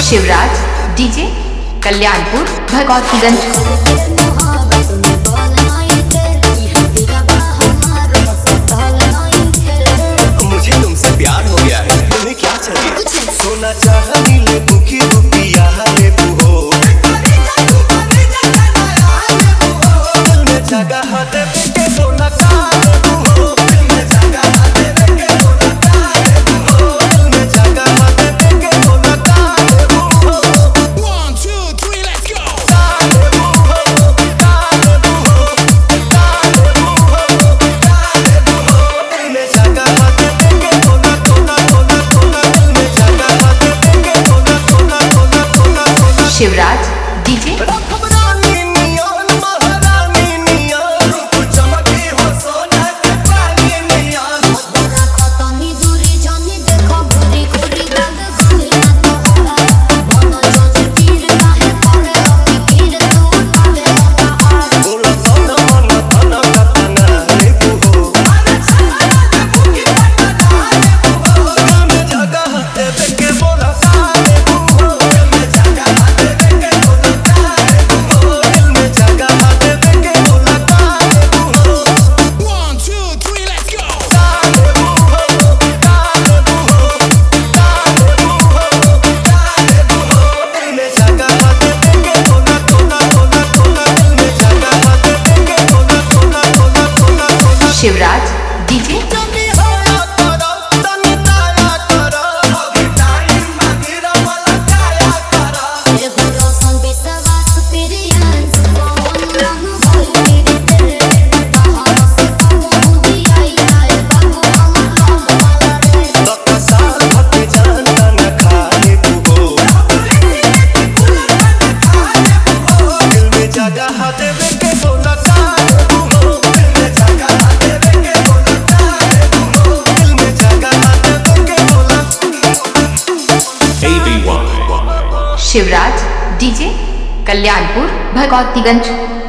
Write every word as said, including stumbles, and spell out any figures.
Shivraj DJ Kalyanpur Bhagwatiganj. मुझे तुमसे प्यार हो गया है, तुम्हें क्या चाहिए? सोना चांदी ले बुकी रुपिया ले बुहो, दिल में जगह दे के सोना का ले बुहो, दिल में जगह दे के सोना का ले बुहो, दिल में जगह दे के सोना का ले बुहो। One, two, three, let's go. ले बुहो, ले बुहो, ले बुहो, ले बुहो, दिल में जगह दे के सोना सोना सोना सोना, दिल में जगह दे के सोना सोना सोना सोना सोना। शिवराज डीजे रानी नियन महारानी नियन, रूप चमके हो सोना के पानी नियन। बोला सोना मना तना तना ले बुहो, दिल में जगह दे के बोला सारे बुहो, दिल में जगह दे के सोना का ले बुहो, दिल में जगह दे के बोला सारे बुहो। One, two, three, let's go. सारे बुहो, सारे बुहो, सारे बुहो, सारे बुहो, दिल में जगह दे के सोना सोना सोना सोना, दिल में जगह दे के सोना सोना सोना सोना सोना। शिवराज डीजे तनी होया करो, तनी दया करो, अभी टाइम मांगेरा वाला काया करो। बक्का साल भके जानता न खाए बुहो, दिल में जगह देवे के सोना काहे बुहो, दिल में जगह देवे के सोना काहे बुहो, दिल में जगह देवे के सोना। A B Y Shivraj DJ Kalyanpur Bhagwatiganj.